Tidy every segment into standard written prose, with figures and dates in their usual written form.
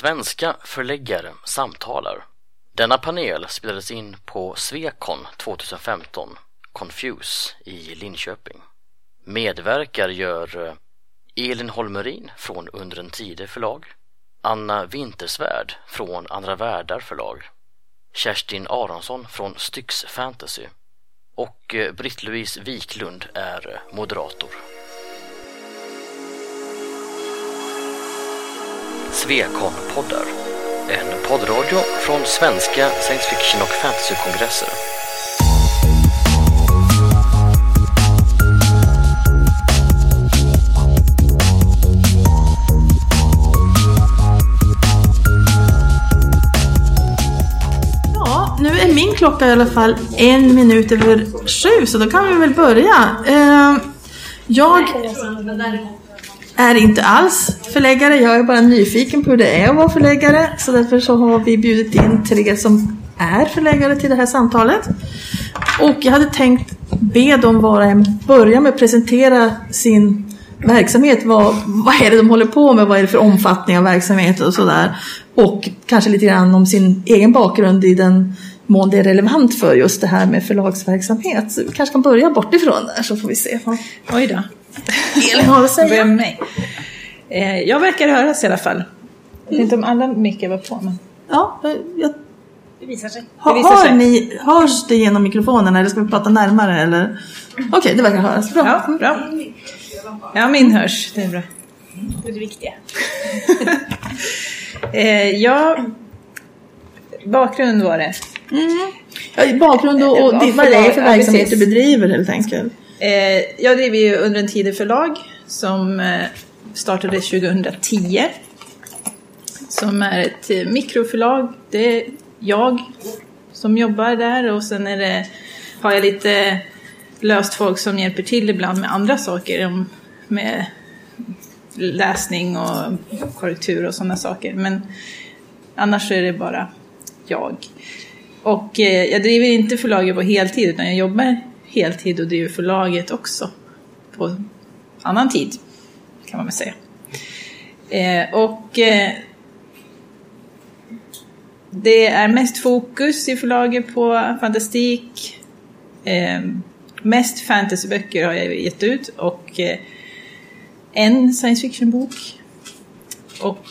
Svenska förläggare samtalar. Denna panel spelades in på Swecon 2015, Confuse i Linköping. Medverkar gör Elin Holmerin från Under en Tide förlag, Anna Wintersvärd från Andra Världar förlag, Kerstin Aronsson från Styx Fantasy och Britt-Louise Wiklund är moderator. Swecon-poddar, en poddradio från svenska science fiction och fantasy-kongresser. Ja, nu är min klocka i alla fall 7:01, så då kan vi väl börja. Jag är inte alls förläggare, jag är bara nyfiken på hur det är att vara förläggare. Så därför så har vi bjudit in 3 som är förläggare till det här samtalet. Och jag hade tänkt be dem börja med att presentera sin verksamhet. Vad är det de håller på med, vad är det för omfattning av verksamhet och sådär. Och kanske lite grann om sin egen bakgrund i den mån det är relevant för just det här med förlagsverksamhet. Så vi kanske kan börja bort ifrån där, så får vi se. Oj då. Elin har att säga. Börja med mig. Jag verkar höras i alla fall. Jag vet inte om alla mickar var på. Men... Ja, det visar sig. Hörs det genom mikrofonen eller ska vi prata närmare? Eller? Okej, det verkar höras. Bra. Ja, bra. Ja, min hörs. Det är bra. Det är det viktiga. Bakgrund var det. Ja, bakgrund och vad det är för verksamhet du bedriver helt enkelt. Jag driver ju Under en Tide förlag som startade 2010. Som är ett mikroförlag. Det är jag som jobbar där och sen har jag lite löst folk som hjälper till ibland med andra saker. Med läsning och korrektur och sådana saker. Men annars är det bara jag. Och jag driver inte förlaget på heltid utan jag jobbar heltid och driver förlaget också på annan tid kan man väl säga. Det är mest fokus i förlaget på fantastik. Mest fantasyböcker har jag gett ut och en science fiction bok och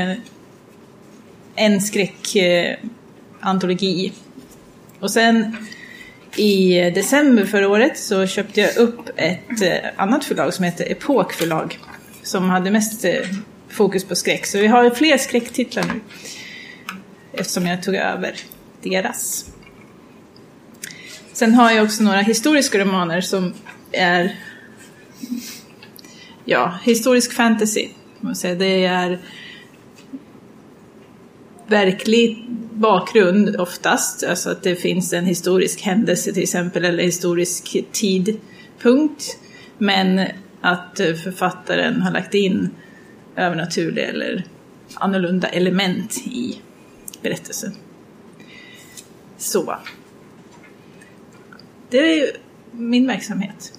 en skräckantologi. Och sen i december förra året så köpte jag upp ett annat förlag som heter Epokförlag som hade mest fokus på skräck. Så vi har fler skräcktitlar nu eftersom jag tog över deras. Sen har jag också några historiska romaner som är historisk fantasy. Det är verklig bakgrund oftast. Alltså att det finns en historisk händelse till exempel eller historisk tidpunkt. Men att författaren har lagt in övernaturliga eller annorlunda element i berättelsen. Så. Det är ju min verksamhet.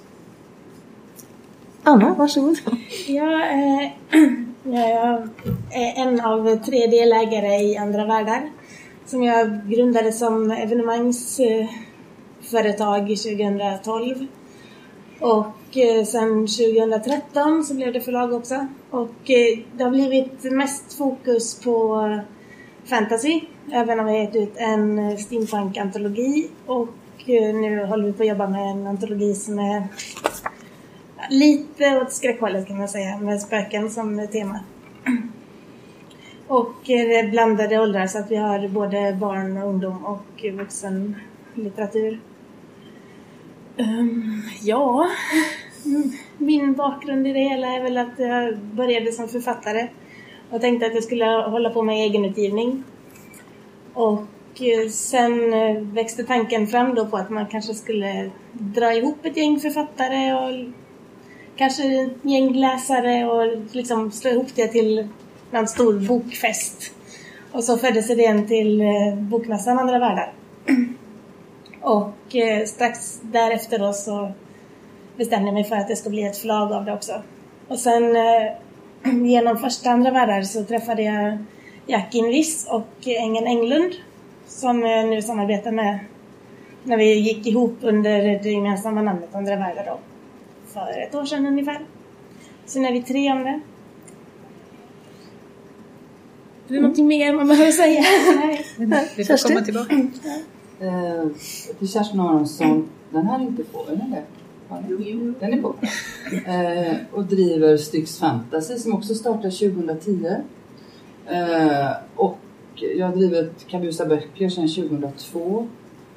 Anna, varsågod. Jag är en av 3 delägare i Andra Världar som jag grundade som evenemangsföretag 2012. Och sen 2013 så blev det förlag också. Och det har blivit mest fokus på fantasy. Även om vi har gett ut en steampunk-antologi. Och nu håller vi på att jobba med en antologi som är lite åt skräckhållet kan man säga. Med spöken som tema. Och blandade åldrar så att vi har både barn och ungdom och vuxen litteratur. Min bakgrund i det hela är väl att jag började som författare och tänkte att jag skulle hålla på med egenutgivning. Och sen växte tanken fram då på att man kanske skulle dra ihop ett gäng författare och kanske ett gäng läsare och liksom slå ihop det till en stor bokfest. Och så föddes idén till bokmässan Andra Världar. Och strax därefter då så bestämde jag mig för att det ska bli ett förlag av det också. Och sen genom första Andra Världar så träffade jag Jack Invis och Engen Englund som jag nu samarbetar med när vi gick ihop under det gemensamma namnet Andra Vägar då, för 1 år sedan ungefär. Så nu är vi 3 om det. Det är någonting mer man behöver säga. Nej. Vi får komma tillbaka. Till Kerstin Aronsson, den här är inte på, eller det? Den är på. Och driver Styx Fantasy som också startade 2010. Och jag har drivit Kabusa böcker sedan 2002.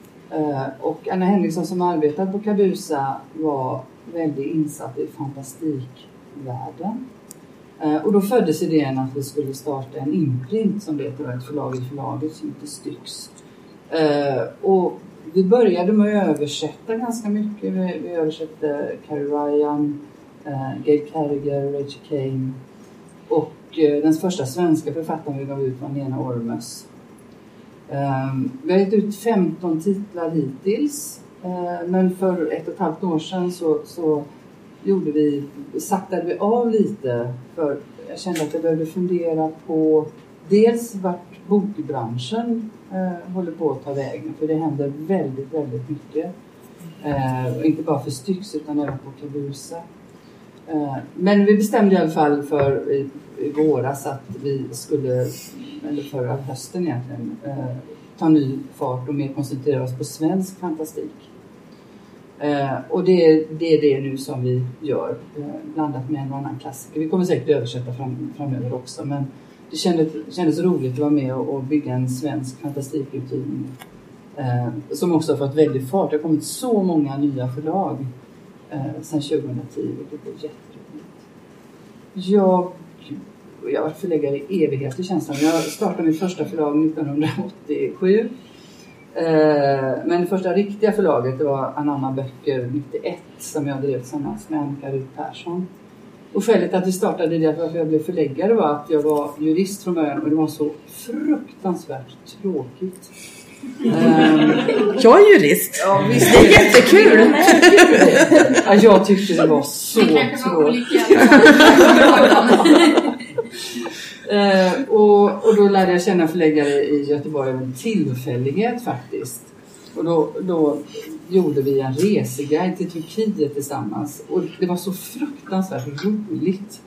Och Anna Henriksson som arbetat på Kabusa var väldigt insatt i fantastikvärlden. Och då föddes idén att vi skulle starta en imprint som heter ett förlag i förlaget som heter Styx. Och vi började med att översätta ganska mycket. Vi översatte Carrie Ryan, Gail Carriger, Rachel Kane. Och den första svenska författaren vi gav ut var Lena Ormös. Vi har gett ut 15 titlar hittills. Men för 1,5 år sedan så saktade vi av lite. För jag kände att jag behövde fundera på dels vart bokbranschen håller på att ta vägen. För det händer väldigt, väldigt mycket. Inte bara för Styx utan även på Kabusa. Men vi bestämde i alla fall för i våras att vi skulle, eller förra hösten egentligen, ta ny fart och mer koncentrera oss på svensk fantastik. Och det är det nu som vi gör, blandat med en annan klassiker. Vi kommer säkert översätta framöver också, men det kändes roligt att vara med och bygga en svensk fantastikutgivning som också har fått väldigt fart. Det har kommit så många nya förlag sedan 2010, vilket är jätteroligt. Jag har varit förläggare i evigheter känns det. Jag startade mitt första förlag 1987. Men det första riktiga förlaget det var Anamma böcker 91 som jag drev tillsammans med Annika Rut Persson. Och skälet att vi startade det varför jag blev förläggare var att jag var jurist från början och det var så fruktansvärt tråkigt. Jag är jurist. Ja, visst, det är jättekul. Ja, jag tyckte det var så tråkigt. Och då lärde jag känna förläggare i Göteborg av en tillfällighet faktiskt. Och då gjorde vi en reseguide till Turkiet tillsammans. Och det var så fruktansvärt roligt.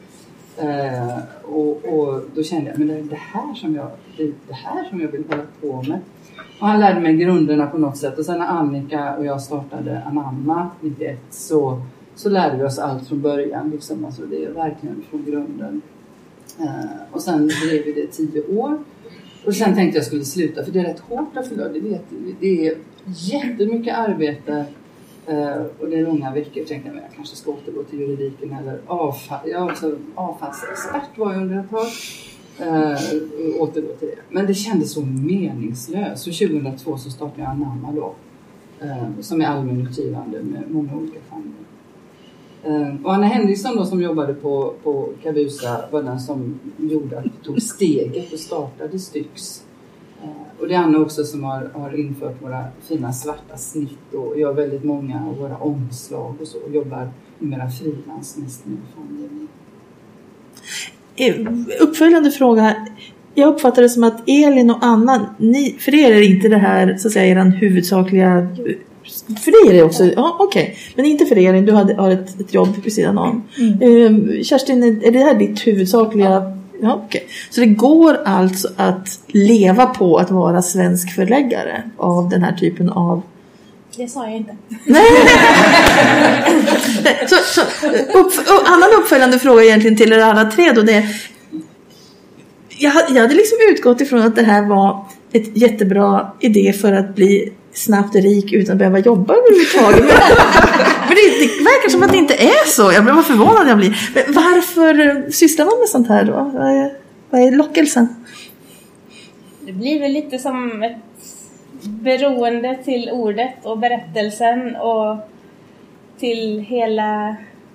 Och då kände jag, men det är det här som jag vill hålla på med. Och han lärde mig grunderna på något sätt. Och sen när Annika och jag startade Anamma 91 så lärde vi oss allt från början. Liksom. Alltså det är verkligen från grunden. Och sen drev vi det 10 år. Och sen tänkte jag skulle sluta. För det är rätt hårt att förlora. Det är jättemycket arbete. Och det är långa veckor. Tänkte jag kanske ska återgå till juridiken. Eller avfallsexpert var jag under ett tag. Återgå till det. Men det kändes så meningslöst. Så 2002 så startade jag Anamma då. Som är allmänutgivande med många olika genrer. Och Anna Henriksson då som jobbade på Kabusa var den som gjorde att vi tog steget och startade Styx. Och det är Anna också som har infört våra fina svarta snitt och gör väldigt många av våra omslag och så. Och jobbar mera frilans mest med familjen. Uppföljande fråga. Jag uppfattar det som att Elin och Anna, för er är inte det här så att säga eran huvudsakliga... För dig är det också, ja okej. Men inte för Elin, du har ett jobb vid sidan om. Kerstin, är det här ditt huvudsakliga... Ja, okej. Så det går alltså att leva på att vara svensk förläggare av den här typen av... Det sa jag inte. Nej. Så annan uppföljande fråga egentligen till er alla tre då, det är... Jag hade liksom utgått ifrån att det här var ett jättebra idé för att bli snabbt rik utan att behöva jobba överhuvudtaget. Men det verkar som att det inte är så. Jag blir förvånad jag blir. Men varför sysslar man med sånt här då? Vad är lockelsen? Det blir väl lite som ett beroende till ordet och berättelsen och till hela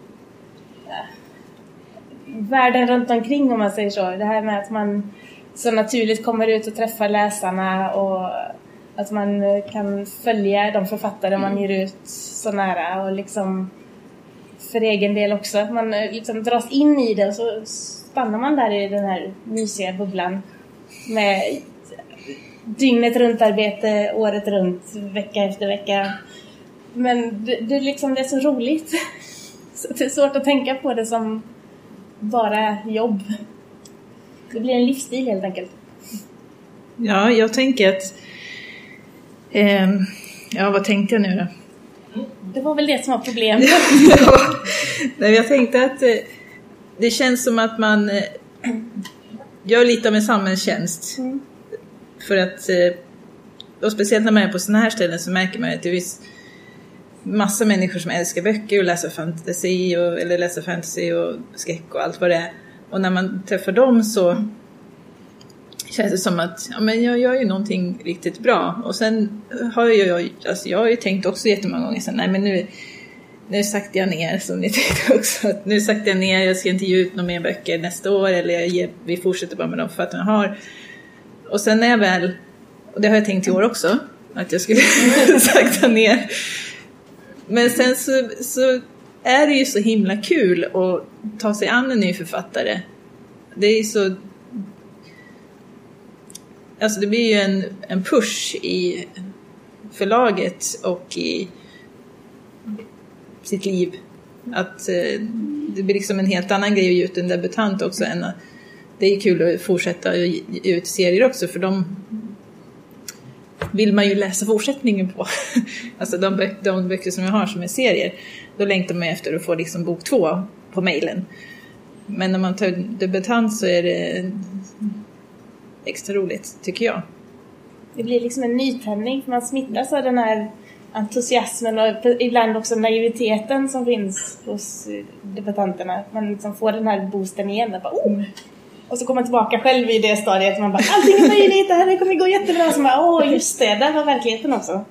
världen runt omkring om man säger så. Det här med att man så naturligt kommer ut och träffar läsarna och att man kan följa de författare man ger ut så nära och liksom för egen del också. Att man liksom dras in i det och så stannar man där i den här mysiga bubblan. med dygnet runt arbete, året runt, vecka efter vecka. Men det är så roligt. Så det är svårt att tänka på det som bara jobb. Det blir en livsstil helt enkelt. Ja, jag tänker att... vad tänkte jag nu då? Det var väl det som var problemet. Nej, jag tänkte att det känns som att man gör lite av en samhällstjänst. För att, och speciellt när man är på såna här ställen så märker man att det finns massa människor som älskar böcker och läser fantasy och skräck och allt vad det är. Och när man träffar dem så känns det som att jag gör ju någonting riktigt bra. Och sen har jag har ju tänkt också jättemånga gånger sen, nej men nu saktar jag ner, som ni tänkte också. Att nu saktar jag ner, jag ska inte ge ut några mer böcker nästa år. Eller vi fortsätter bara med de författarna jag har. Och sen är jag väl, och det har jag tänkt i år också, att jag skulle sakta ner. Men sen så är det ju så himla kul att ta sig an en ny författare. Det är så... Alltså det blir ju en push i förlaget och i sitt liv. Att det blir liksom en helt annan grej att ge ut en debutant också. Än att det är kul att fortsätta ge ut serier också, för de vill man ju läsa fortsättningen på. Alltså de böcker som jag har som är serier, då längtar man efter att få liksom bok 2 på mejlen. Men när man tar debutant så är det extra roligt, tycker jag. Det blir liksom en nytändning, för man smittas av den här entusiasmen och ibland också naiviteten som finns hos debutanterna. Man liksom får den här boosten igen och bara, och så kommer man tillbaka själv i det stadiet och man bara, allting är möjligt, det här kommer gå jättebra. Så man bara, just det, där var verkligheten också.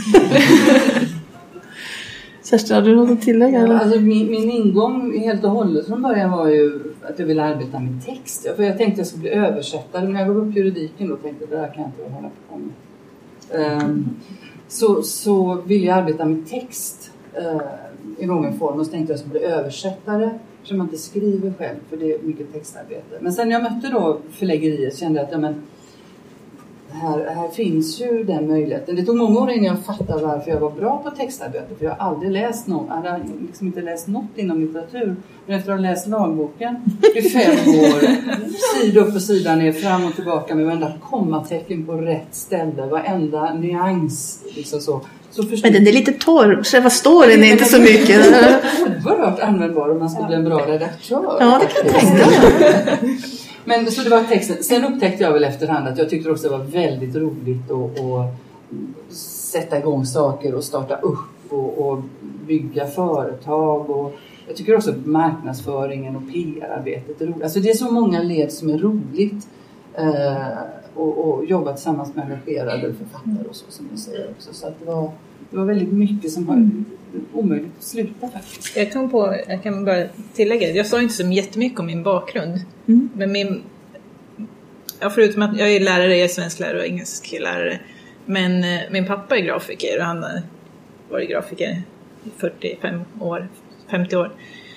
Kerstin, har du något att tillägga? Ja, alltså min ingång helt och hållet från början var ju att jag ville arbeta med text. För jag tänkte att jag skulle bli översättare. Men när jag gav upp juridiken då tänkte jag, det där kan jag inte hålla på med. Så ville jag arbeta med text i någon form. Och så tänkte jag att jag skulle bli översättare. Så man inte skriver själv, för det är mycket textarbete. Men sen när jag mötte då förläggeriet kände jag att här finns ju den möjligheten. Det tog många år innan jag fattade varför jag var bra på textarbete. För jag har aldrig läst något. Jag hade liksom inte läst något inom litteratur. Men efter att ha läst lagboken i 5 år, sida upp och sida ner, fram och tillbaka med varenda kommatecken på rätt ställe, varenda nyans, liksom så. Men den är lite torr. Själva storyn är inte så mycket. Oerhört användbar om man skulle bli en bra redaktör. Ja, det kan jag tänka. Men så det var texten. Sen upptäckte jag väl efterhand att jag tyckte också det var väldigt roligt att sätta igång saker och starta upp och bygga företag. Och jag tycker också att marknadsföringen och PR-arbetet är roligt. Alltså det är så många led som är roligt. Och jobba tillsammans med engagerade författare och så, som du säger också. Så att det var väldigt mycket som var omöjligt att sluta faktiskt. Jag kan bara tillägga, jag sa inte så jättemycket om min bakgrund. Men förutom att jag är lärare, jag är svensklärare och engelsklärare. Men min pappa är grafiker och han har varit grafiker i 50 år.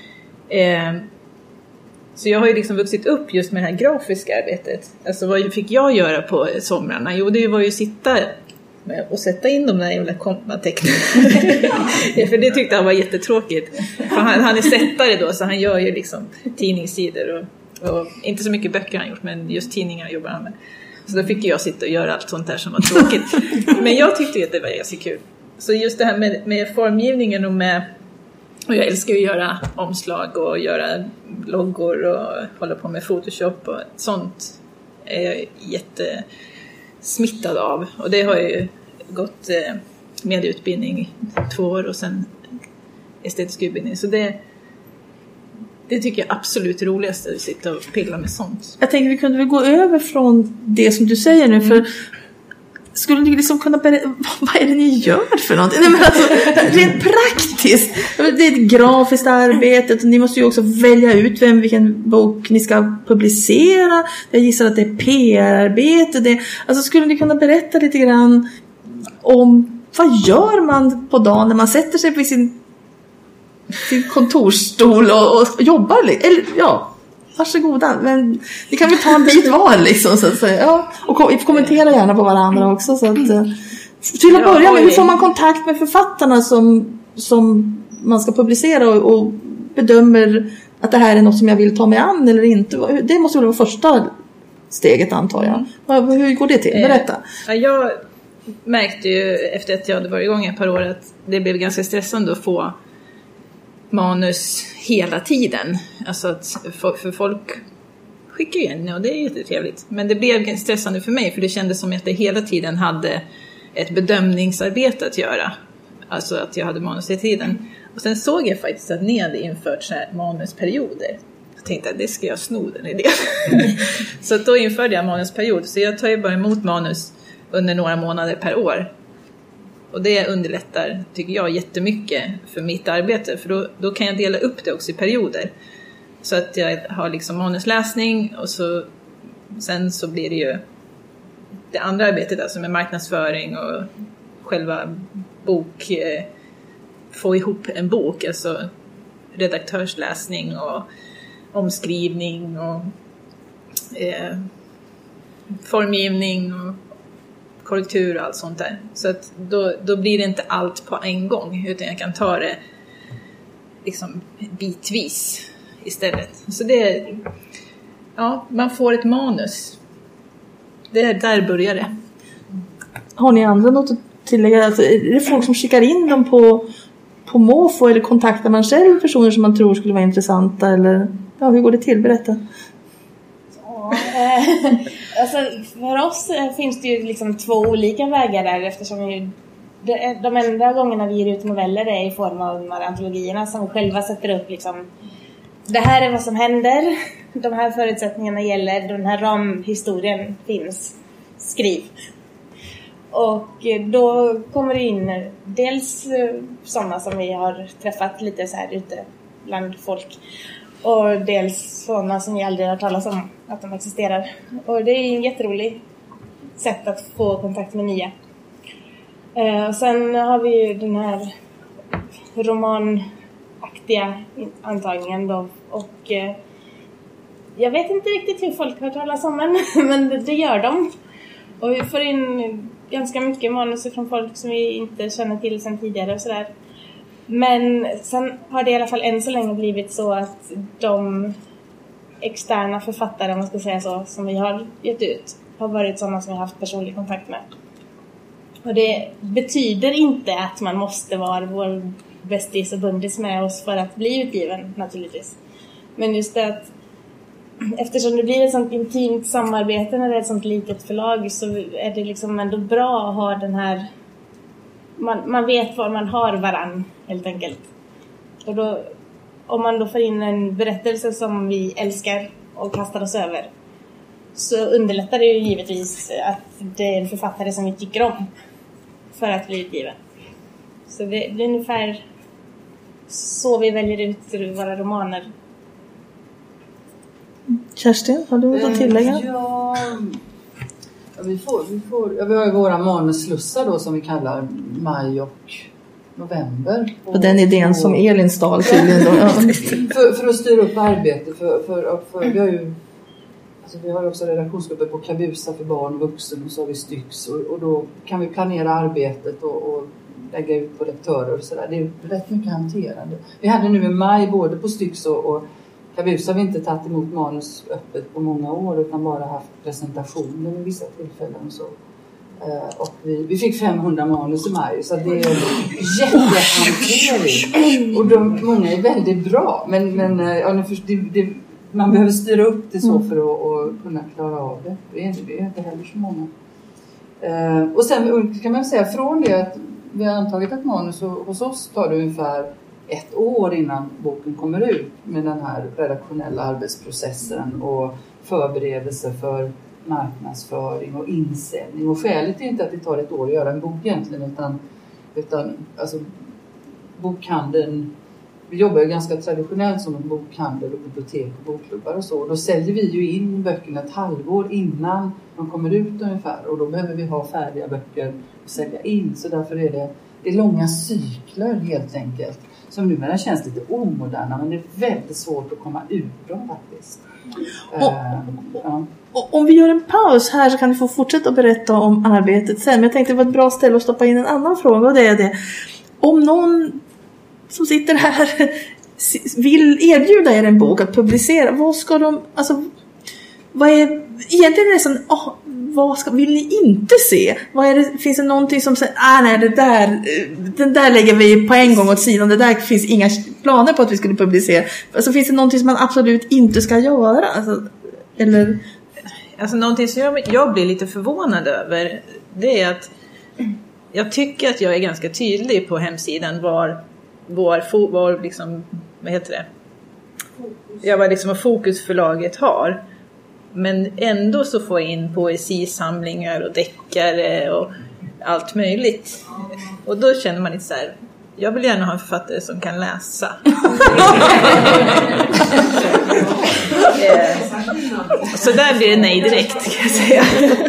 Så jag har ju liksom vuxit upp just med det här grafiska arbetet. Alltså vad fick jag göra på somrarna? Jo, det var ju sitta och sätta in de där jävla kommatecknen. För det tyckte han var jättetråkigt. För han är sättare då, så han gör ju liksom tidningssidor och inte så mycket böcker han gjort, men just tidningar jobbar han med. Så då fick jag sitta och göra allt sånt där som var tråkigt. Men jag tyckte att det var ganska kul. Så just det här med formgivningen och jag älskar att göra omslag och göra loggor och hålla på med Photoshop och sånt är jag jättesmittad av. Och det har jag ju gått med utbildning i 2 år och sen estetisk utbildning. Så det tycker jag absolut är roligast, att sitta och pilla med sånt. Jag tänker vi kunde väl gå över från det som du säger nu, för skulle ni liksom kunna berätta, vad är det ni gör för någonting? Nej, men alltså, rent praktiskt. Det är ett grafiskt arbete. Ni måste ju också välja ut vilken bok ni ska publicera. Jag gissar att det är PR-arbete. Alltså, skulle ni kunna berätta lite grann om vad gör man på dagen när man sätter sig på sin kontorsstol och jobbar? Eller ja, varsågoda. Men vi kan väl ta en bit var liksom, så att säga. Ja, och kommentera gärna på varandra också. Så att, till att börja med, hur får man kontakt med författarna som man ska publicera och bedömer att det här är något som jag vill ta mig an eller inte? Det måste väl vara första steget, antar jag. Hur går det till? Berätta. Jag märkte ju efter att jag hade varit igång ett par år att det blev ganska stressande att få manus hela tiden. Alltså att för folk skickar igen och det är jättetrevligt. Men det blev stressande för mig, för det kändes som att jag hela tiden hade ett bedömningsarbete att göra. Alltså att jag hade manus hela tiden. Och sen såg jag faktiskt att ni hade infört så här manusperioder. Jag tänkte att det ska jag sno den idén. Så då införde jag manusperiod. Så jag tar ju bara emot manus under några månader per år. Och det underlättar, tycker jag, jättemycket för mitt arbete. För då kan jag dela upp det också i perioder. Så att jag har liksom manusläsning och sen så blir det ju det andra arbetet, alltså med marknadsföring och själva få ihop en bok, alltså redaktörsläsning och omskrivning och formgivning och korrektur och allt sånt där. Så att då blir det inte allt på en gång, utan jag kan ta det liksom bitvis istället. Så man får ett manus. Där börjar det. Har ni andra något att tillägga? Alltså, är det folk som skickar in dem på måfå, eller kontaktar man själv personer som man tror skulle vara intressanta, eller hur går det till? Berätta. Alltså, för oss finns det ju liksom 2 olika vägar där, eftersom de enda gångerna vi ger ut noveller är i form av de här antologierna som vi själva sätter upp liksom, det här är vad som händer, de här förutsättningarna gäller, den här ramhistorien finns, skriv. Och då kommer det in dels sådana som vi har träffat lite så här ute bland folk, och dels sådana som vi aldrig har talat om att de existerar. Och det är en jätterolig sätt att få kontakt med nya. Och sen har vi ju den här romanaktiga antagningen då. Och jag vet inte riktigt hur folk har talat om den, men det gör de. Och vi får in ganska mycket manus från folk som vi inte känner till sedan tidigare och sådär. Men sen har det i alla fall än så länge blivit så att de externa författare, om man ska säga så, som vi har gett ut, har varit sådana som vi har haft personlig kontakt med. Och det betyder inte att man måste vara vår bästis och bundis med oss för att bli utgiven, naturligtvis. Men just det att eftersom det blir ett sånt intimt samarbete när det är ett sånt litet förlag, så är det liksom ändå bra att ha den här, man vet var man har varann helt enkelt. Och då, om man då får in en berättelse som vi älskar och kastar oss över, så underlättar det ju givetvis att det är en författare som vi tycker om för att bli utgiven. Så det är ungefär så vi väljer ut våra romaner. Kerstin, har du något att tillägga? Vi har ju våra manusslussar då, som vi kallar maj och november. Och den idén som Elin stal tydligen då. för att styra upp arbetet. Vi har också redaktionsgrupper på Kabusa för barn och vuxen, och så har vi Styx. Och då kan vi planera arbetet och lägga ut på lektörer och sådär. Det är rätt mycket hanterande. Vi hade nu i maj både på Styx och Kabusa har vi inte tagit emot manus öppet på många år, utan bara haft presentationer vid vissa tillfällen och så. Och vi fick 500 manus i maj, så det är jättehantering. Och många är väldigt bra, men man behöver styra upp det så för att kunna klara av det. Det är inte heller så många. Och sen kan man säga, från det att vi har antagit ett manus, och hos oss tar det ungefär 1 år innan boken kommer ut, med den här redaktionella arbetsprocessen och förberedelse för marknadsföring och insändning. Och skälet är inte att det tar 1 år att göra en bok egentligen, utan alltså, bokhandeln, vi jobbar ju ganska traditionellt som en bokhandel och bibliotek och bokklubbar och så. Och då säljer vi ju in böckerna 1 halvår innan de kommer ut ungefär, och då behöver vi ha färdiga böcker att sälja in. Så därför är det långa cykler helt enkelt. som numera känns lite omoderna, men det är väldigt svårt att komma ur dem faktiskt. Om vi gör en paus här så kan du få fortsätta att berätta om arbetet sen. Men jag tänkte det var ett bra ställe att stoppa in en annan fråga, och det är det. Om någon som sitter här vill erbjuda er en bok att publicera, vad ska de, alltså vad är egentligen nästan, vill ni inte se? Finns det någonting som säger, nej, den där lägger vi på en gång åt sidan, det där finns inga planer på att vi skulle publicera. Alltså finns det någonting som man absolut inte ska göra? Alltså någonting som jag blir lite förvånad över, det är att jag tycker att jag är ganska tydlig på hemsidan var liksom, vad heter det? Vad liksom fokusförlaget har. Men ändå så får jag in poesisamlingar och deckare och allt möjligt. Och då känner man lite så här, jag vill gärna ha en författare som kan läsa. Så där blir det nej direkt, kan jag säga.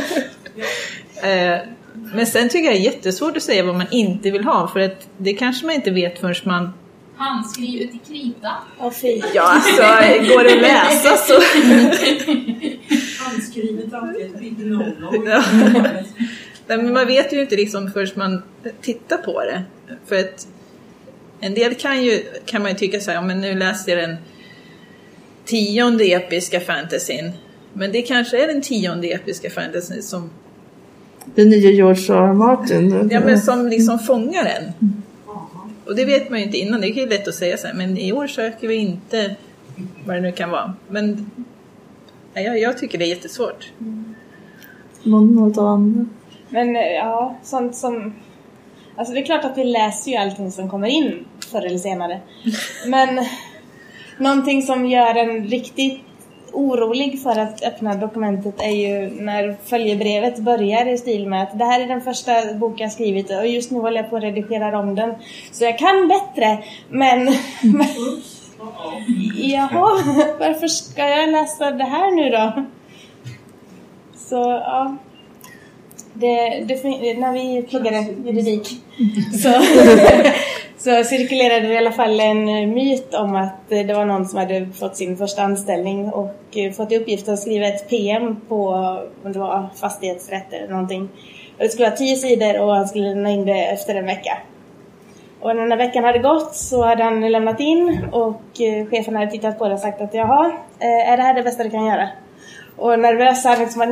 Men sen tycker jag det är jättesvårt att säga vad man inte vill ha. För att det kanske man inte vet förrän man... Handskrivet i krita. Ja, alltså, går det att läsa så... Handskrivet alltid, inte någon. Men man vet ju inte liksom förrän man tittar på det. För att en del kan man ju tycka så här, men nu läste jag den 10:e episka fantasyn. Men det kanske är den 10:e episka fantasyn som... Den nya George R. Martin. Ja, men som liksom fångar en. Och det vet man ju inte innan. Det är ju lätt att säga så här, men i år söker vi inte vad det nu kan vara. Men jag tycker det är jättesvårt. Något annat. Men ja, sånt som... Alltså det är klart att vi läser ju allting som kommer in förr eller senare. Men någonting som gör en riktigt orolig för att öppna dokumentet är ju när följebrevet börjar i stil med att det här är den första boken jag skrivit och just nu håller jag på att redigera om den. Så jag kan bättre, men jaha, varför ska jag läsa det här nu då? Så ja, när vi pluggade juridik så cirkulerade det i alla fall en myt om att det var någon som hade fått sin första anställning och fått i uppgift att skriva ett PM på, om det var fastighetsrätt eller någonting. Och det skulle vara 10 sidor och han skulle lämna in det efter en vecka. Och när den här veckan hade gått så hade han lämnat in och chefen hade tittat på det och sagt att jaha, är det här det bästa du kan göra? Och nervös hade liksom bara,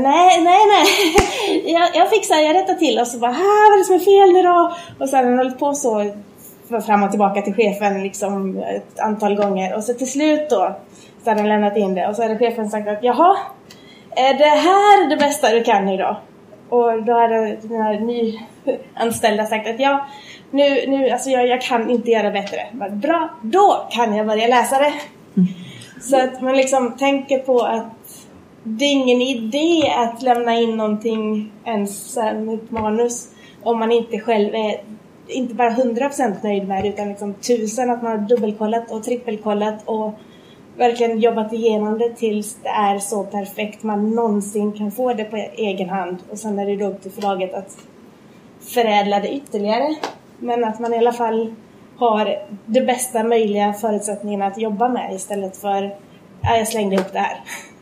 nej, jag fixar, jag rättar till. Och så bara, vad är det som är fel nu då? Och så hade han hållit på så fram och tillbaka till chefen liksom ett antal gånger. Och så till slut då så hade han lämnat in det. Och så hade chefen sagt att jaha, är det här det bästa du kan idag? Och då hade den här nyanställda sagt att ja, nu alltså jag kan inte göra bättre. Men bra, då kan jag börja läsa det. Så att man liksom tänker på att det är ingen idé att lämna in någonting ens med ett manus om man inte själv är inte bara 100% nöjd med det, utan liksom 1000 att man har dubbelkollat och trippelkollat och verkligen jobbat igenom det tills det är så perfekt man någonsin kan få det på egen hand. Och sen är det då upp till förlaget att förädla det ytterligare. Men att man i alla fall har det bästa möjliga förutsättningarna att jobba med istället för jag slängde ihop det här.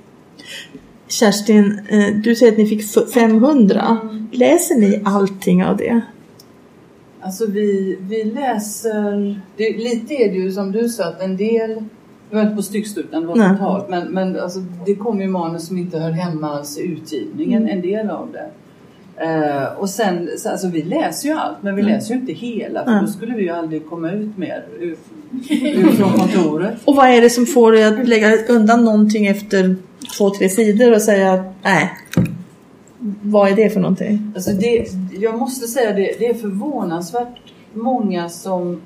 Kerstin, du säger att ni fick 500. Läser ni allting av det? Alltså vi läser, lite är det ju som du sa att en del, det var inte på styckstutan, det var totalt, men alltså, det kommer ju manus som inte hör hemma alls i utgivningen, en del av det. Och sen, alltså vi läser ju allt, men vi läser ju inte hela, för då skulle vi ju aldrig komma ut mer från kontoret. Och vad är det som får dig att lägga undan någonting efter 2-3 sidor och säga nej? Vad är det för någonting? Alltså jag måste säga det är förvånansvärt många som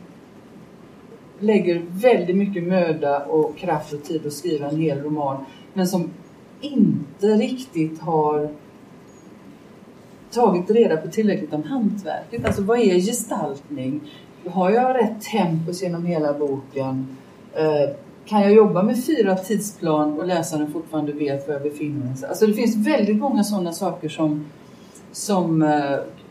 lägger väldigt mycket möda och kraft och tid att skriva en hel roman, men som inte riktigt har tagit reda på tillräckligt om hantverket. Alltså vad är gestaltning? Har jag rätt tempus genom hela boken? Kan jag jobba med 4 tidsplan och läsaren fortfarande vet var jag befinner mig? Alltså det finns väldigt många sådana saker som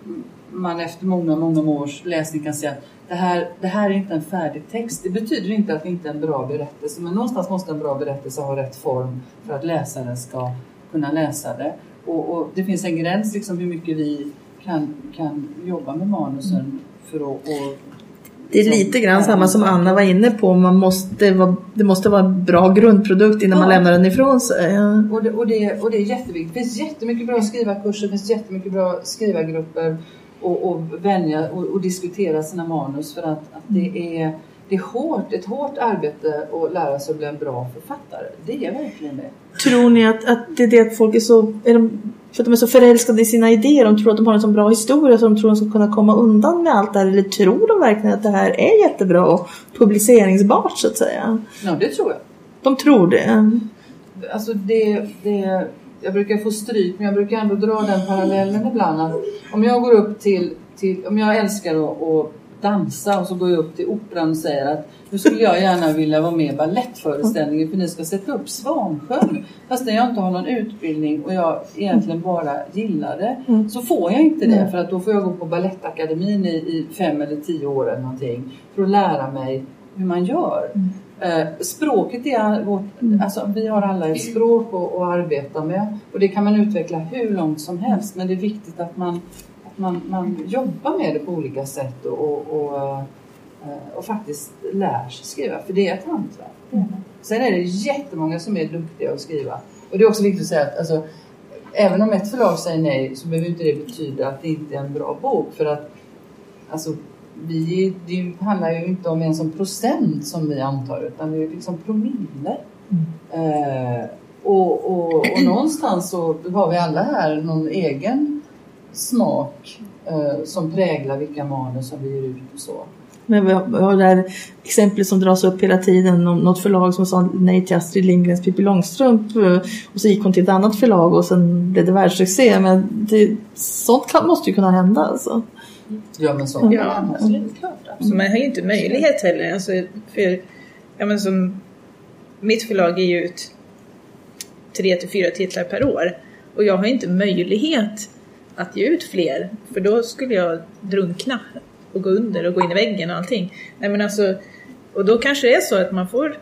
man efter många års läsning kan säga att det här är inte en färdig text. Det betyder inte att det inte är en bra berättelse, men någonstans måste en bra berättelse ha rätt form för att läsaren ska kunna läsa det. Och det finns en gräns liksom hur mycket vi kan jobba med manusen för att... Det är lite grann samma som Anna var inne på. Det måste vara en bra grundprodukt innan man lämnar den ifrån sig. Och det är jätteviktigt. Det finns jättemycket bra skrivarkurser, det finns jättemycket bra skrivargrupper och vänja och diskutera sina manus för att det är ett hårt arbete att lära sig att bli en bra författare. Det är verkligen det. Tror ni att det är det att folk är så... För att de är så förälskade i sina idéer. De tror att de har en så bra historia så de tror att de ska kunna komma undan med allt det här. Eller tror de verkligen att det här är jättebra och publiceringsbart så att säga? Ja, det tror jag. De tror det. Alltså jag brukar få stryk, men jag brukar ändå dra den parallellen ibland. Att om jag går upp till om jag älskar att dansa och så går jag upp till operan och säger att nu skulle jag gärna vilja vara med i ballettföreställningen för ni ska sätta upp Svansjön. Fast när jag inte har någon utbildning och jag egentligen bara gillar det så får jag inte det. För att då får jag gå på Balettakademin i 5 eller 10 år eller någonting för att lära mig hur man gör. Språket är vårt, alltså vi har alla ett språk att arbeta med och det kan man utveckla hur långt som helst, men det är viktigt att man jobbar med det på olika sätt och faktiskt lär sig skriva, för det är ett hantverk. Sen är det jättemånga som är duktiga att skriva, och det är också viktigt att säga att alltså, även om ett förlag säger nej så behöver inte det betyda att det inte är en bra bok, för att alltså det handlar ju inte om ens om procent som vi antar, utan det är liksom promille. Och någonstans så har vi alla här någon egen smak som präglar vilka manus som vi ger ut och så. Men vi har det här exemplet som dras upp hela tiden om något förlag som sa nej till Astrid Lindgrens Pippi Långstrump och så gick hon till ett annat förlag och sen blev det världssuccé. Men sånt måste ju kunna hända alltså. Ja, men så. Ja, absolut. Så man har ju inte möjlighet heller. Alltså, som mitt förlag ger ju ut 3-4 titlar per år. Och jag har inte möjlighet att ge ut fler. För då skulle jag drunkna och gå under och gå in i väggen och allting. Nej, men alltså, och då kanske det är så att man får...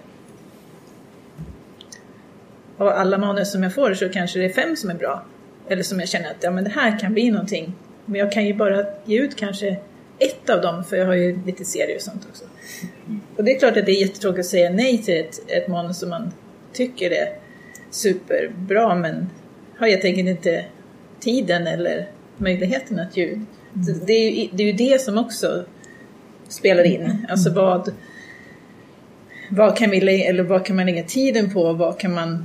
Av alla manus som jag får så kanske det är 5 som är bra. Eller som jag känner att men det här kan bli någonting. Men jag kan ju bara ge ut kanske 1 av dem, för jag har ju lite serier och sånt också. Och det är klart att det är jättetråkigt att säga nej till ett manus som man tycker är superbra, men har helt enkelt inte tiden eller möjligheten att ge ut. Det är ju det som också spelar in. Alltså vad kan vi eller vad kan man lägga tiden på, vad kan man...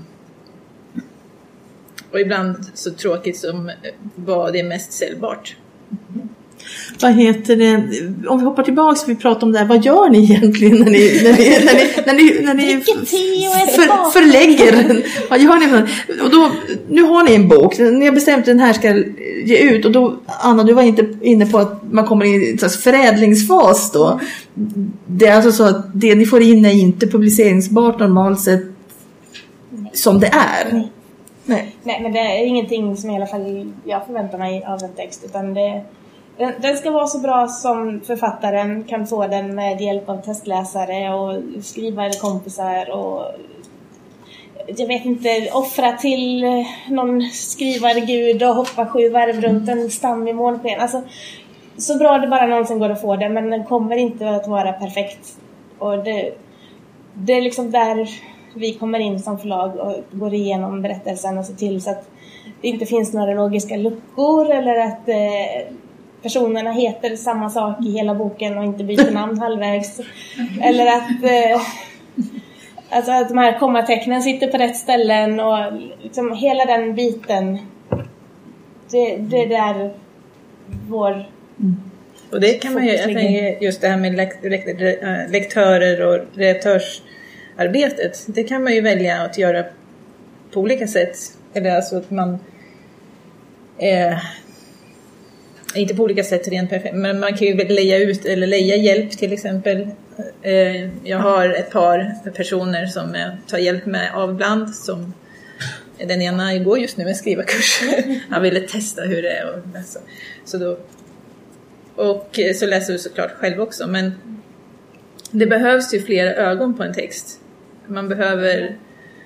Och ibland så tråkigt som vad det är mest säljbart. Vad heter det? Om vi hoppar tillbaka så vi pratar om det här. Vad gör ni egentligen när ni förlägger? Vad gör ni? Och då, nu har ni en bok. Ni har bestämt att den här ska ge ut. Och då, Anna, du var inte inne på att man kommer in i en slags förädlingsfas då. Det är alltså så att det ni får in är inte publiceringsbart normalt sett som det är. Nej, men det är ingenting som i alla fall jag förväntar mig av en text, utan den ska vara så bra som författaren kan få den med hjälp av testläsare och skrivare kompisar och jag vet inte, offra till någon skrivargud och hoppa 7 varv runt en stam i månsken. Alltså, så bra det bara någonsin går att få det, men den kommer inte att vara perfekt. Och det är liksom där vi kommer in som förlag och går igenom berättelsen och ser till så att det inte finns några logiska luckor eller att personerna heter samma sak i hela boken och inte byter namn halvvägs. Eller att de här kommatecknen sitter på rätt ställen och liksom hela den biten. Det är där vår... Och det kan man ju, jag tänker just det här med lektörer och redaktörsarbetet, det kan man ju välja att göra på olika sätt. Eller alltså att man inte på olika sätt rent perfekt, men man kan ju leja ut eller leja hjälp till exempel. Jag har ett par personer som jag tar hjälp med av ibland, som den ena går just nu en skrivarkurs. Han ville testa hur det är och så då Och så läser du såklart själv också. Men det behövs ju flera ögon på en text. Man behöver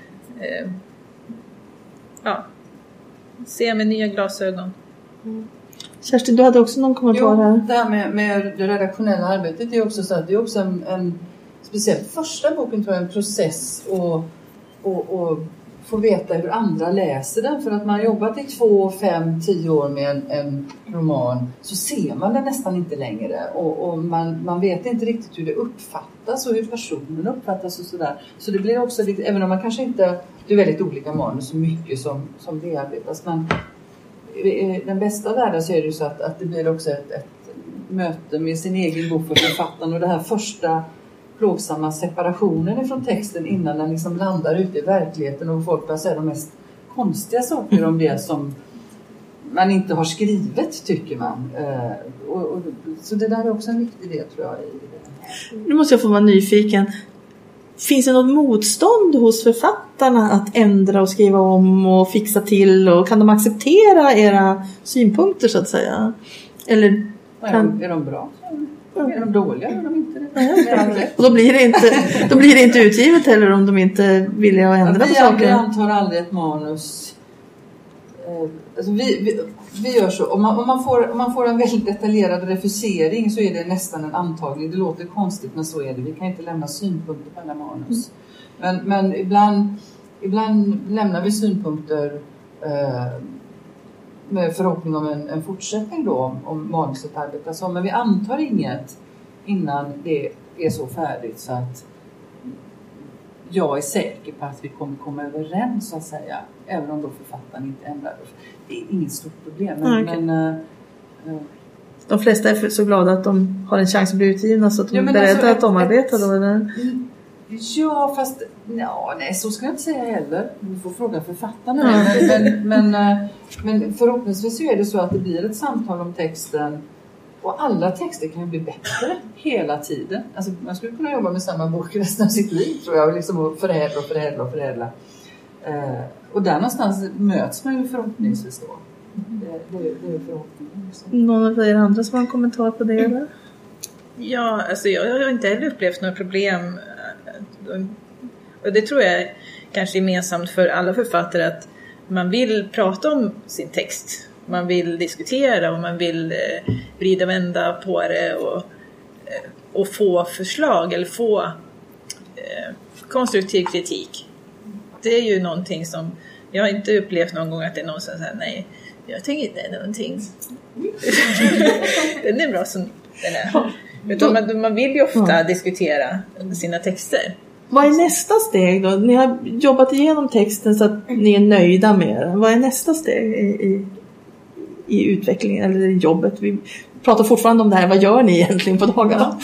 se med nya glasögon. Kerstin, du hade också någon kommentar här. Det här med det redaktionella arbetet är också så att det är också en speciellt första boken tror jag en process och få veta hur andra läser den. För att man har jobbat i 2, 5, 10 år med en roman så ser man den nästan inte längre. Och man vet inte riktigt hur det uppfattas och hur personen uppfattas och sådär. Så det blir också lite, även om man kanske inte, det är väldigt olika manus så mycket som bearbetas. Men i den bästa världen så är det ju så att det blir också ett möte med sin egen bok för författaren. Och det här första plågsamma separationen ifrån texten innan den liksom landar ute i verkligheten och folk börjar säga de mest konstiga saker om det som man inte har skrivit tycker man. Så det där är också en viktig del tror jag. Nu måste jag få vara nyfiken. Finns det något motstånd hos författarna att ändra och skriva om och fixa till och kan de acceptera era synpunkter så att säga? Eller är de bra? Är de dåliga? Är de inte det? Och då blir det inte utgivet heller om de inte vill ändra på saker. Vi antar aldrig ett manus. Alltså vi gör så. Om man får en väldigt detaljerad refusering så är det nästan en antagning. Det låter konstigt men så är det. Vi kan inte lämna synpunkter på alla manus. Men ibland lämnar vi synpunkter med förhoppning om en fortsättning då om manuset arbetas om. Men vi antar inget innan det är så färdigt så att jag är säker på att vi kommer komma överens så att säga. Även om då författaren inte ändrar. Det är inget stort problem. De flesta är så glada att de har en chans att bli utgivna så att de är beredda att omarbeta då eller? Ja, fast nej, så ska jag inte säga heller. Vi får fråga författarna. Men förhoppningsvis är det så att det blir ett samtal om texten. Och alla texter kan ju bli bättre hela tiden. Alltså, man skulle kunna jobba med samma bok resten av sitt liv tror jag. Liksom förädla. Och där någonstans möts man ju förhoppningsvis då. Det är förhoppningen. Någon av er andra som har en kommentar på det eller? Ja, alltså jag har inte heller upplevt några problem. Och det tror jag kanske är gemensamt för alla författare att man vill prata om sin text. Man vill diskutera och man vill vrida och vända på det och få förslag eller få konstruktiv kritik. Det är ju någonting som jag har inte upplevt någon gång att det är någon som säger nej, jag tänker inte någonting. Den är bra som den är. Utan man vill ju ofta diskutera sina texter. Vad är nästa steg då? Ni har jobbat igenom texten så att ni är nöjda med den. Vad är nästa steg i utvecklingen eller i jobbet? Vi pratar fortfarande om det här. Vad gör ni egentligen på dagarna?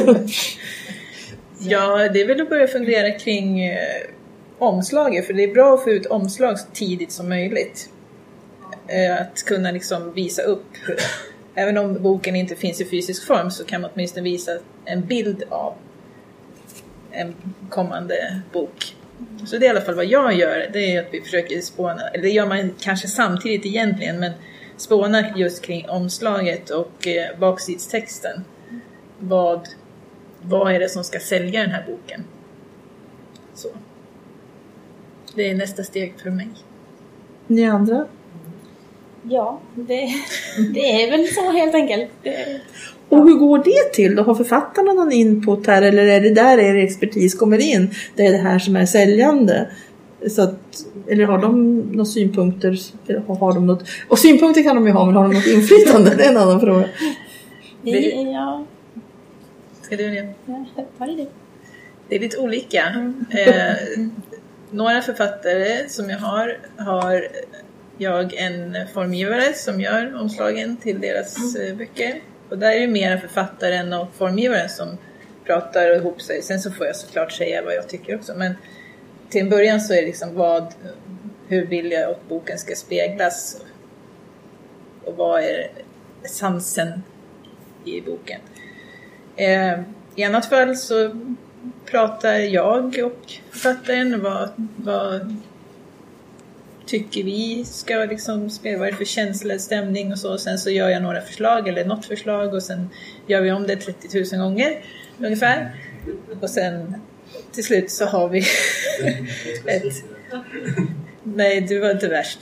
Ja, det är väl att börja fundera kring omslaget. För det är bra att få ut omslag så tidigt som möjligt. Att kunna liksom visa upp. Även om boken inte finns i fysisk form så kan man åtminstone visa en bild av en kommande bok. Så det är i alla fall vad jag gör. Det är att vi försöker spåna, eller det gör man kanske samtidigt egentligen, men spåna just kring omslaget och baksidstexten. Vad är det som ska sälja den här boken? Så. Det är nästa steg för mig. Ni andra? Ja, det är väl så helt enkelt. Och hur går det till? Då har författarna någon input här eller är det där er expertis kommer in? Det är det här som är säljande. Så att, eller har de några synpunkter? Eller har de något? Och synpunkter kan de ju ha, men har de något inflytande? Det är en annan fråga. Ja. Ska du det? Ja, ta det. Det är lite olika. Några författare som jag har jag en formgivare som gör omslagen till deras böcker. Och där är det mera författaren och formgivaren som pratar ihop sig. Sen så får jag såklart säga vad jag tycker också. Men till en början så är det liksom hur vill jag att boken ska speglas? Och vad är essensen i boken? I annat fall så pratar jag och författaren vad tycker vi ska liksom spela, vad är det för känsla, stämning och så. Och sen så gör jag några förslag eller något förslag och sen gör vi om det 30 000 gånger ungefär. Och sen till slut så har vi ett... Nej, du var inte värst.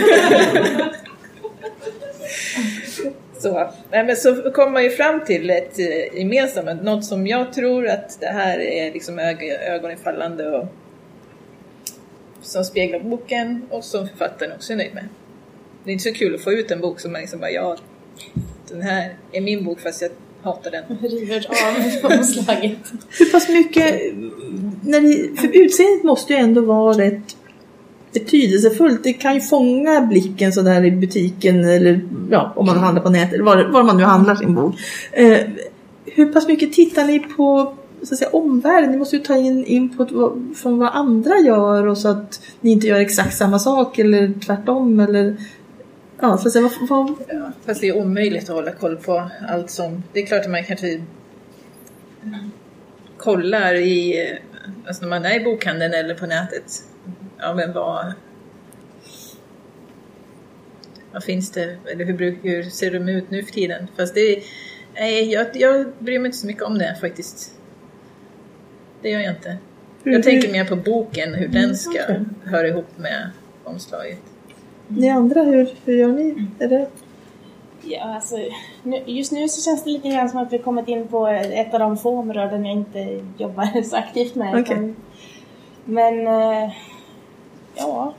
Så kommer man ju fram till ett gemensamt, något som jag tror att det här är liksom ögonfallande och som speglar boken och som författaren också är nöjd med. Det är inte så kul att få ut en bok som man liksom bara, ja, den här är min bok fast jag hatar den. River av omslaget. Hur pass mycket, för utseendet måste ju ändå vara rätt betydelsefullt. Det kan ju fånga blicken så där i butiken eller ja, om man handlar på nätet eller var man nu handlar sin bok. Hur pass mycket tittar ni på så att säga omvärlden? Ni måste ju ta in input från vad andra gör och så att ni inte gör exakt samma sak eller tvärtom eller ja, så att säga Ja, fast det är omöjligt att hålla koll på allt som, det är klart att man kanske kollar i, alltså när man är i bokhandeln eller på nätet. Ja, men vad finns det, eller hur ser de ut nu för tiden? Fast jag bryr mig inte så mycket om det faktiskt. Det gör jag inte. Jag tänker mer på boken, hur den ska höra ihop med omslaget. Ni andra, hur gör ni? Är det? Ja, alltså, just nu så känns det lite grann som att vi kommit in på ett av de få områden jag inte jobbar så aktivt med. Okay. Men ja.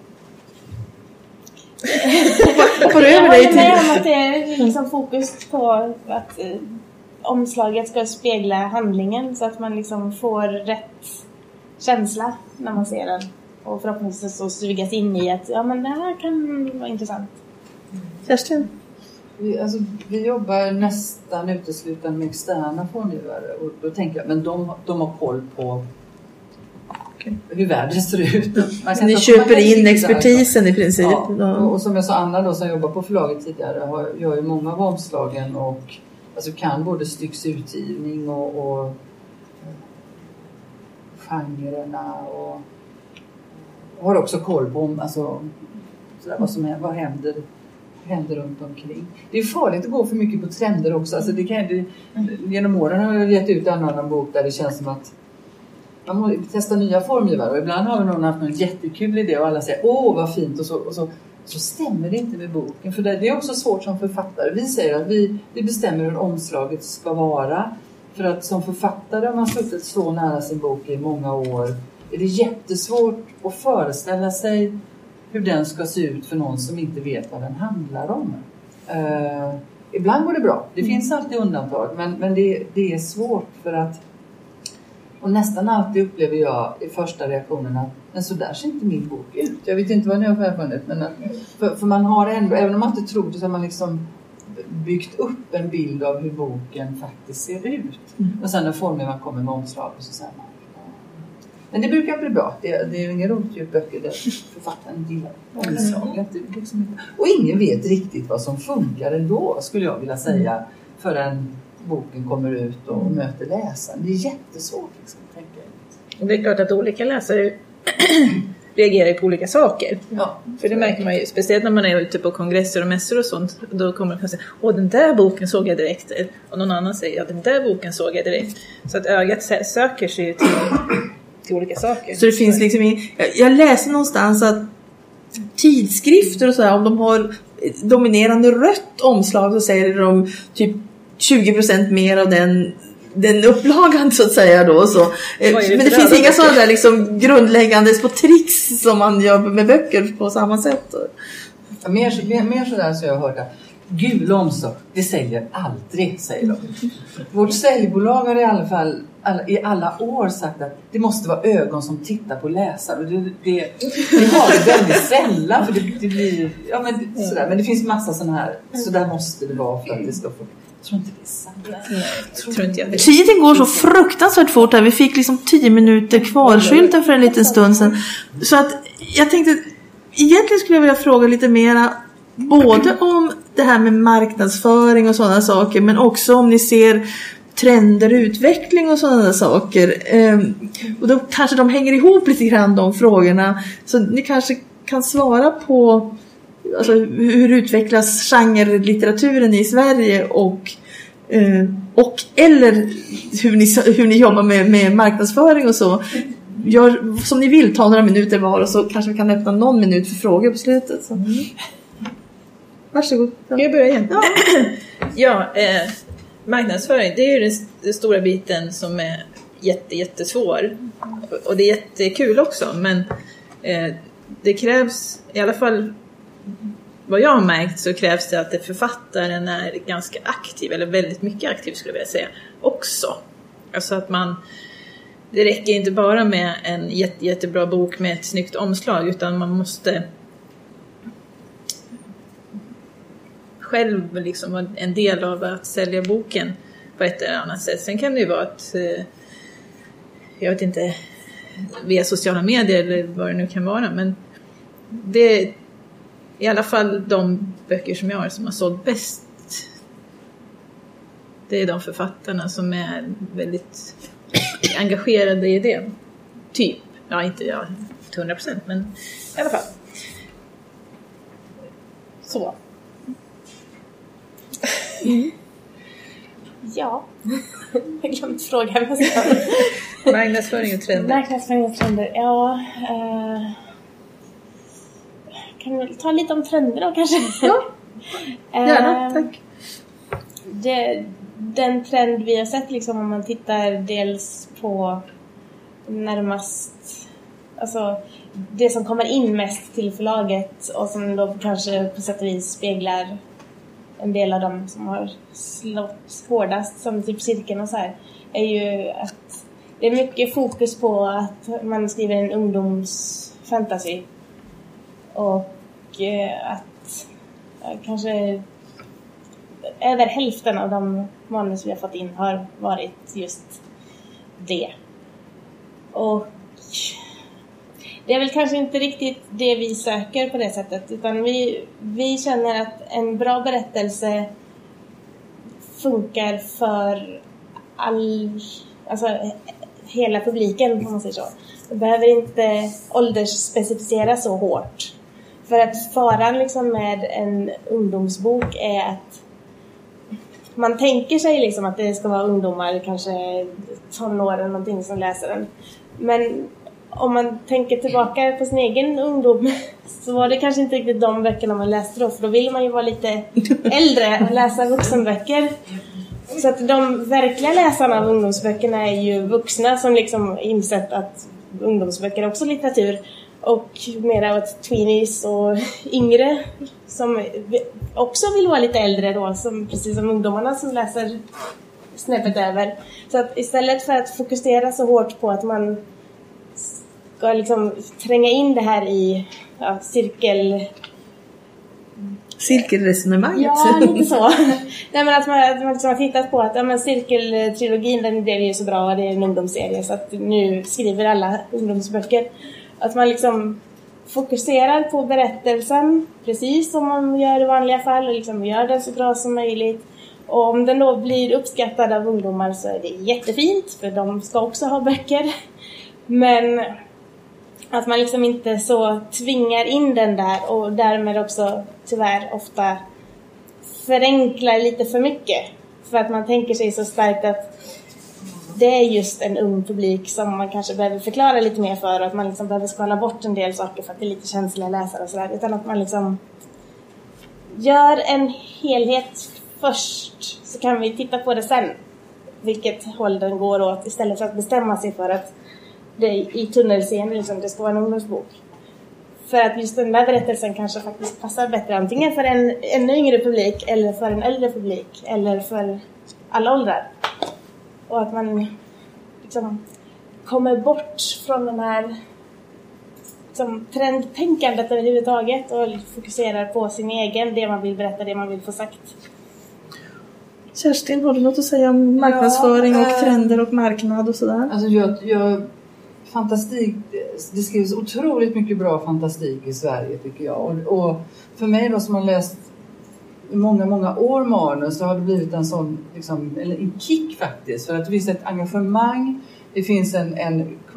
Hoppar Jag över dig håller till... med om att det är liksom fokus på att omslaget ska spegla handlingen så att man liksom får rätt känsla när man ser den. Och förhoppningsvis så sugas in i att ja, men det här kan vara intressant. Kerstin? Vi jobbar nästan uteslutande med externa formgivare och då tänker jag, men de har koll på hur världen ser ut. Ni köper in expertisen i princip. Ja. Och som jag sa, Anna då, som jobbar på förlaget tidigare gör ju många av omslagen och alltså kan både stycksutgivning och genrerna och har också koll på alltså, sådär, vad händer runt omkring. Det är farligt att gå för mycket på trender också. Alltså genom åren har jag gett ut en annan bok där det känns som att man måste testa nya formgivare. Och ibland har någon haft någon jättekul idé och alla säger åh vad fint och så stämmer det inte med boken. För det är också svårt som författare. Vi säger att vi bestämmer hur omslaget ska vara. För att som författare har man suttit så nära sin bok i många år. Är det jättesvårt att föreställa sig hur den ska se ut för någon som inte vet vad den handlar om. Ibland går det bra. Det finns alltid undantag. Men det är svårt för att... Och nästan alltid upplever jag i första reaktionen att men så där ser inte min bok ut. Jag vet inte vad ni har erfarenhet. Men för man har ändå, även om man inte tror det, så har man liksom byggt upp en bild av hur boken faktiskt ser ut. Och sen när formgivaren kommer med omslag så säger man. Men det brukar bli bra. Det är ju ingen roligt djup böcker där författaren gillar omslaget. Och ingen vet riktigt vad som funkar ändå, skulle jag vilja säga, förrän boken kommer ut och möter läsaren. Det är jättesvårt liksom, tänker jag. Och det är klart att olika läsare reagerar på olika saker. Ja, för det märker man ju, speciellt när man är ute på kongresser och mässor och sånt. Då kommer man säga, den där boken såg jag direkt. Och någon annan säger, ja den där boken såg jag direkt. Så att ögat söker sig till olika saker. Så det finns liksom jag läser någonstans att tidskrifter och så här, om de har dominerande rött omslag så säger de typ 20% mer av den upplagan så att säga då så. Men det finns inga sådana där liksom grundläggande på tricks som man gör med böcker på samma sätt. Mer sådär så jag har hört att gul omslag, det säljer aldrig, säger de. Vårt säljbolag har i alla fall i alla år sagt att det måste vara ögon som tittar på läsare. Det har det väldigt sällan för det blir sådär. Men det finns massa sådana här, så där måste det vara för att det ska få. Jag tror inte det är sant. Tror inte jag. Tiden går så fruktansvärt fort här. Vi fick liksom 10 minuter kvar-skylten för en liten stund sedan. Så att jag tänkte, egentligen skulle jag vilja fråga lite mera både om det här med marknadsföring och sådana saker, men också om ni ser trender, utveckling och sådana saker. Och då kanske de hänger ihop lite grann, de frågorna. Så ni kanske kan svara på alltså, hur utvecklas genrelitteraturen i Sverige och eller hur ni jobbar med marknadsföring och så. Gör som ni vill, ta några minuter var och så kanske vi kan öppna någon minut för frågor på slutet. Så. Varsågod. Ska jag börja igen? Ja, marknadsföring, det är ju den stora biten som är jättesvår. Och det är jättekul också, men det krävs, i alla fall vad jag har märkt, så krävs det att författaren är ganska aktiv, eller väldigt mycket aktiv skulle jag vilja säga, också. Alltså att det räcker inte bara med en jättebra bok med ett snyggt omslag, utan man måste själv liksom vara en del av att sälja boken på ett eller annat sätt. Sen kan det ju vara att, jag vet inte, via sociala medier eller vad det nu kan vara, men det är i alla fall de böcker som jag har som har sålt bäst. Det är de författarna som är väldigt engagerade i det. Typ. Ja, inte till 100%, men i alla fall. Så. Ja. Jag glömde fråga. Marknadsföring och trender. Marknadsföring och trender, ja. Kan vi ta lite om trender då kanske? Ja, gärna, tack. Den trend vi har sett liksom, om man tittar dels på närmast, alltså det som kommer in mest till förlaget och som då kanske på sätt och vis speglar en del av dem som har slått hårdast, som typ Cirkeln och så här, är ju att det är mycket fokus på att man skriver en ungdomsfantasy och att kanske över hälften av de manus vi har fått in har varit just det. Och det är väl kanske inte riktigt det vi söker på det sättet, utan vi känner att en bra berättelse funkar för alltså hela publiken, om man säger så. Det behöver inte åldersspecificeras så hårt. För att faran liksom med en ungdomsbok är att man tänker sig liksom att det ska vara ungdomar, kanske tonåren någonting som läser den. Men om man tänker tillbaka på sin egen ungdom så var det kanske inte riktigt de böckerna man läste då. För då ville man ju vara lite äldre och läsa vuxenböcker. Så att de verkliga läsarna av ungdomsböckerna är ju vuxna som liksom insett att ungdomsböcker är också litteratur. Och mera åt tweenies och yngre som också vill vara lite äldre då, som, precis som ungdomarna som läser snäppet över. Så att istället för att fokusera så hårt på att man ska liksom tränga in det här i cirkelresonemanget. Ja, lite så. Nej, men att man liksom har tittat på att cirkeltrilogin, den blev ju så bra och det är en ungdomsserie så att nu skriver alla ungdomsböcker. Att man liksom fokuserar på berättelsen precis som man gör i vanliga fall och liksom gör den så bra som möjligt. Och om den då blir uppskattad av ungdomar så är det jättefint, för de ska också ha böcker. Men att man liksom inte så tvingar in den där och därmed också tyvärr ofta förenklar lite för mycket. För att man tänker sig så starkt att det är just en ung publik som man kanske behöver förklara lite mer för, och att man liksom behöver skala bort en del saker för att det är lite känsliga läsare och sådär. Utan att man liksom gör en helhet först, så kan vi titta på det sen, vilket håll den går åt, istället för att bestämma sig för att det i tunnelseende liksom, det ska vara en ungdomsbok. För att just den där berättelsen kanske faktiskt passar bättre antingen för en ännu yngre publik eller för en äldre publik eller för alla åldrar. Och att man liksom kommer bort från den här liksom, trendtänkandet överhuvudtaget och fokuserar på sin egen, det man vill berätta, det man vill få sagt. Kerstin, har du något att säga om marknadsföring och trender och marknad och sådär? Alltså fantastik, det skrivs otroligt mycket bra fantastik i Sverige tycker jag. Och för mig då som har läst många år manus, så har det blivit en sån liksom, eller en kick faktiskt. För att det finns ett engagemang, det finns en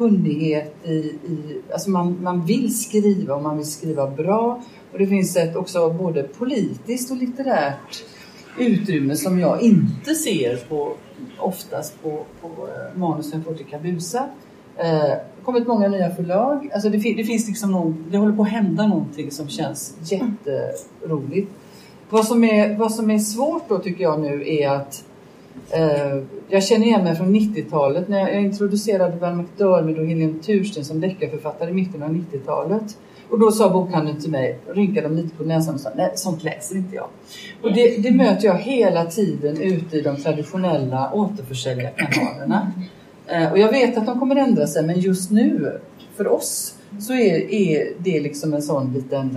kunnighet alltså man vill skriva och man vill skriva bra. Och det finns också både politiskt och litterärt utrymme som jag inte ser oftast på manusen för Kabusa. Det har kommit många nya förlag. Alltså det finns liksom det håller på att hända någonting som känns jätteroligt. Vad som är svårt då tycker jag nu är att jag känner igen mig från 90-talet när jag introducerade Val McDermid och Helene Tursten som deckarförfattare i mitten av 90-talet. Och då sa bokhandeln till mig, rynkade de lite på näsan och sa, nej, sånt läser inte jag. Och det möter jag hela tiden ute i de traditionella återförsäljarkanalerna. Och jag vet att de kommer ändra sig, men just nu, för oss, så är det liksom en sån liten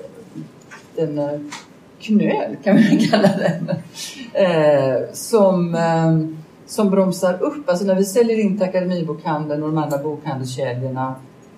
knöl, kan man kalla den, som bromsar upp. Alltså när vi säljer in till Akademibokhandeln och de andra bokhandelskedjorna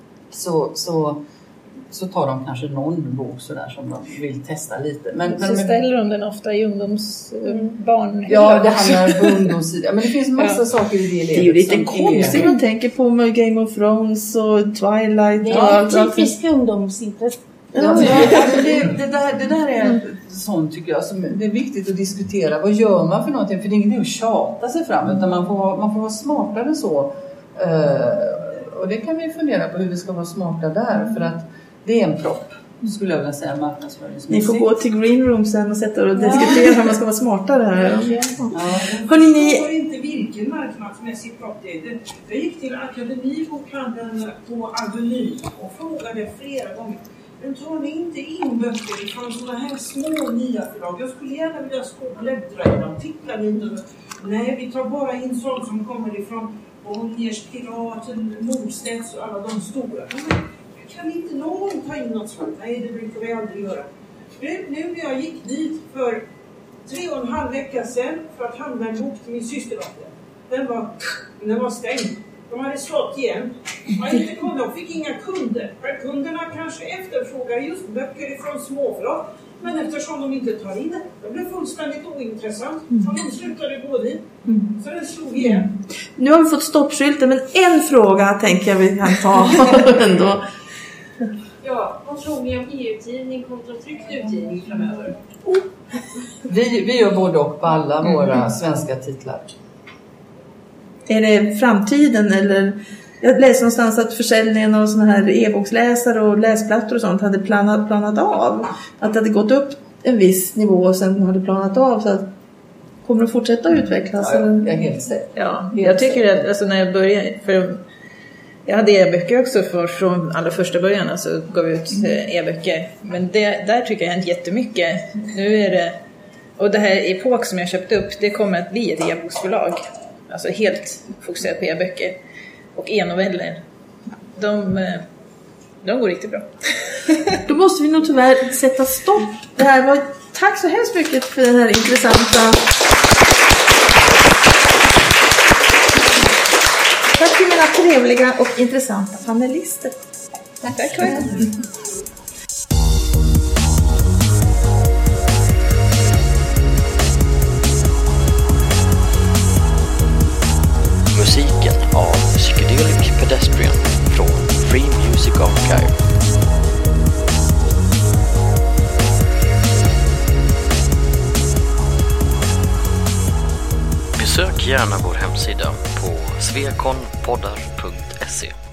så tar de kanske någon bok sådär som de vill testa lite. Men så ställer de den ofta i ungdomsbarn. Ja, det handlar på ungdomssidan. Men det finns massa saker i det ledet. Det är ju lite konstigt man tänker på med Game of Thrones och Twilight. Det är typiskt ungdomsintresse. Ja, det där är sånt tycker jag som det är viktigt att diskutera. Vad gör man för någonting? För det är inget att tjata sig fram, utan man får vara smartare så. Och det kan vi fundera på hur vi ska vara smarta där. För att det är en propp, skulle jag vilja säga, marknadsföringsmässigt. Ni får gå till green room sen och sätta och diskutera hur man ska vara smartare här. Hörrni, jag inte vilken marknadsmässig propp det är. Jag gick till Akademibokhandeln på Avenyn och frågade flera gånger. Men tar ni inte in böcker från sådana här små nya förlag? Jag skulle gärna vilja bläddra i dem, titta lite. Nej, vi tar bara in sånt som kommer ifrån Bonniers, Piraten, Norstedts och alla de stora. Kan inte någon ta in något sånt? Nej, det brukar vi aldrig göra. Nu när jag gick dit för 3,5 veckor sedan för att handla en bok till min systerdotter. Den var stängd. De hade slått igen. De fick inga kunder. För kunderna kanske efterfrågar just böcker ifrån småförlag. Men eftersom de inte tar in det blev fullständigt ointressant. Så de slutade gå dit. Så den slog igen. Nu har vi fått stoppskylten, men en fråga tänker jag vi kan ta ändå. Ja, vad tror ni om e-utgivning kontra tryckt utgivning framöver? Vi gör både och på alla våra svenska titlar. Är det framtiden eller... Jag läste någonstans att försäljningen av såna här e-boksläsare och läsplattor och sånt hade planat av. Att det hade gått upp en viss nivå och sen hade planat av. Så att kommer det att fortsätta utvecklas? Ja, jag är helt säker. Ja, jag tycker att alltså, när jag började... För jag hade e-böcker också från allra första början. Alltså gav ut e-böcker. Men där tycker jag hänt jättemycket. Nu är det... Och det här Epok som jag köpte upp, det kommer att bli ett e-boksbolag. Alltså helt fokuserat på e-böcker. Och e-noveller. De går riktigt bra. Då måste vi nog tyvärr sätta stopp. Det här var... Tack så hemskt mycket för den här intressanta... Tack till mina trevliga och intressanta panelister. Tack. Musiken av Psychedelic Pedestrian från Free Music Archive. Besök gärna vår hemsida på svekonpoddar.se.